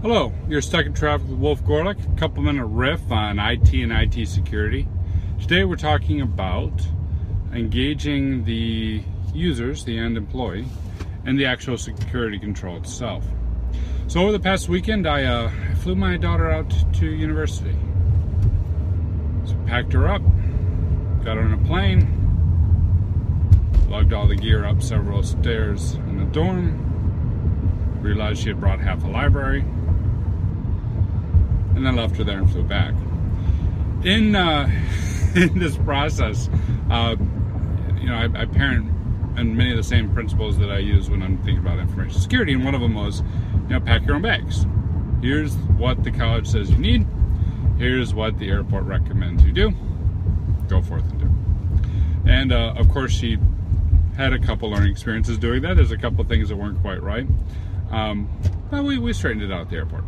Hello, you're stuck in traffic with Wolf Gorlick. A couple-minute riff on IT and IT security. Today we're talking about engaging the users, the end employee, and the actual security control itself. So over the past weekend, I flew my daughter out to university. So packed her up, got her on a plane, lugged all the gear up several stairs in the dorm, realized she had brought half a library, and then left her there and flew back. In this process, I parent and many of the same principles that I use when I'm thinking about information security, and one of them was, pack your own bags. Here's what the college says you need. Here's what the airport recommends you do. Go forth and do. And of course, she had a couple learning experiences doing that. There's a couple things that weren't quite right, but we straightened it out at the airport.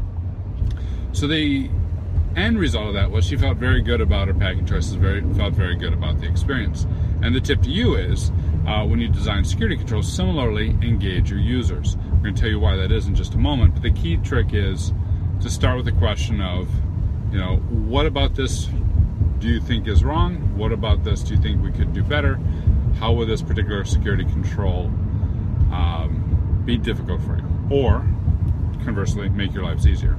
So the end result of that was she felt very good about her packing choices, felt very good about the experience. And the tip to you is, when you design security controls, similarly engage your users. I'm going to tell you why that is in just a moment, but the key trick is to start with the question of, what about this do you think is wrong? What about this do you think we could do better? How will this particular security control be difficult for you? Or, conversely, make your lives easier.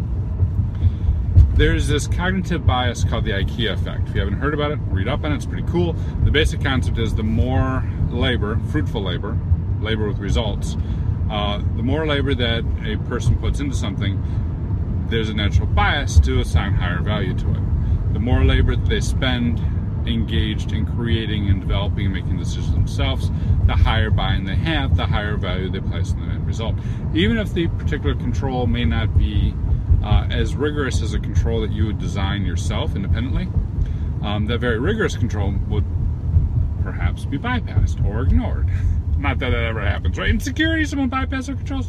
There's this cognitive bias called the IKEA effect. If you haven't heard about it, read up on it. It's pretty cool. The basic concept is the more labor, fruitful labor with results, the more labor that a person puts into something, there's a natural bias to assign higher value to it. The more labor that they spend engaged in creating and developing and making decisions themselves, the higher buy-in they have, the higher value they place in the end result. Even if the particular control may not be as rigorous as a control that you would design yourself independently, that very rigorous control would perhaps be bypassed or ignored. Not that ever happens, right? In security, someone bypasses their controls.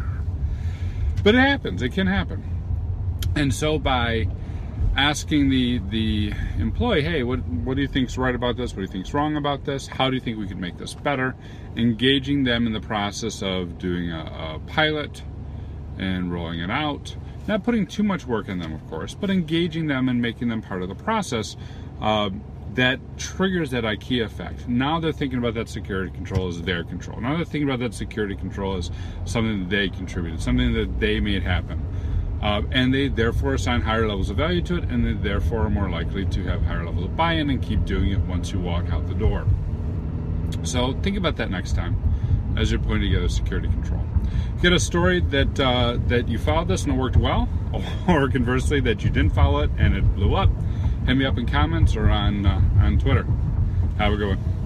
But it happens. It can happen. And so by asking the employee, hey, what do you think's right about this? What do you think's wrong about this? How do you think we could make this better? Engaging them in the process of doing a pilot and rolling it out. Not putting too much work in them, of course, but engaging them and making them part of the process, that triggers that IKEA effect. Now they're thinking about that security control as their control. Now they're thinking about that security control as something that they contributed, something that they made happen. And they therefore assign higher levels of value to it, and they therefore are more likely to have higher levels of buy-in and keep doing it once you walk out the door. So think about that next time as you're putting together security control. If you get a story that you followed this and it worked well, or conversely that you didn't follow it and it blew up, hit me up in comments or on Twitter. Have a good one.